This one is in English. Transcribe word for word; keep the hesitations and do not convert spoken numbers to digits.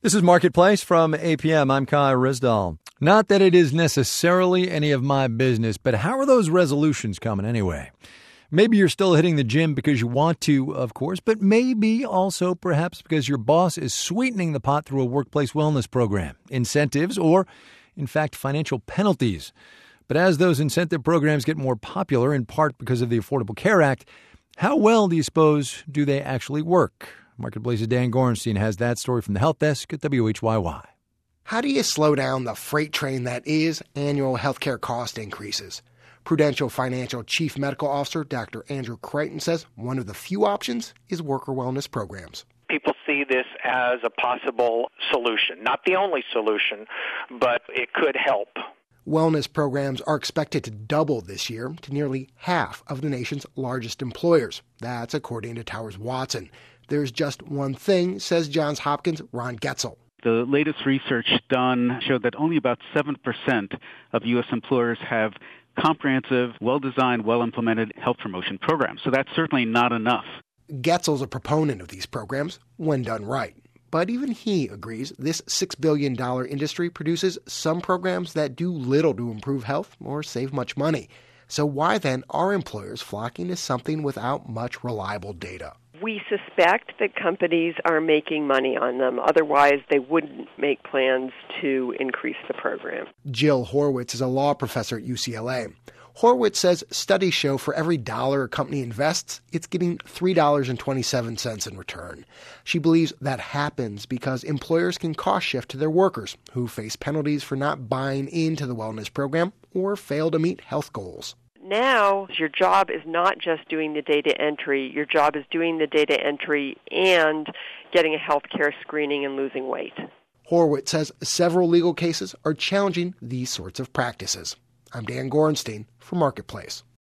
This is Marketplace from A P M. I'm Kai Risdall. Not that it is necessarily any of my business, but how are those resolutions coming anyway? Maybe you're still hitting the gym because you want to, of course, but maybe also perhaps because your boss is sweetening the pot through a workplace wellness program, incentives, or, in fact, financial penalties. But as those incentive programs get more popular, in part because of the Affordable Care Act, how well do you suppose do they actually work? Marketplace's Dan Gorenstein has that story from the Health Desk at W H Y Y. How do you slow down the freight train that is annual healthcare cost increases? Prudential Financial Chief Medical Officer Doctor Andrew Crichton says one of the few options is worker wellness programs. People see this as a possible solution. Not the only solution, but it could help. Wellness programs are expected to double this year to nearly half of the nation's largest employers. That's according to Towers Watson. There's just one thing, says Johns Hopkins' Ron Getzel. The latest research done showed that only about seven percent of U S employers have comprehensive, well-designed, well-implemented health promotion programs. So that's certainly not enough. Getzel's a proponent of these programs when done right. But even he agrees this six billion dollars industry produces some programs that do little to improve health or save much money. So why then are employers flocking to something without much reliable data? We suspect that companies are making money on them. Otherwise, they wouldn't make plans to increase the program. Jill Horwitz is a law professor at U C L A. Horwitz says studies show for every dollar a company invests, it's getting three dollars and twenty-seven cents in return. She believes that happens because employers can cost shift to their workers, who face penalties for not buying into the wellness program or fail to meet health goals. Now, your job is not just doing the data entry. Your job is doing the data entry and getting a health care screening and losing weight. Horwitz says several legal cases are challenging these sorts of practices. I'm Dan Gorenstein for Marketplace.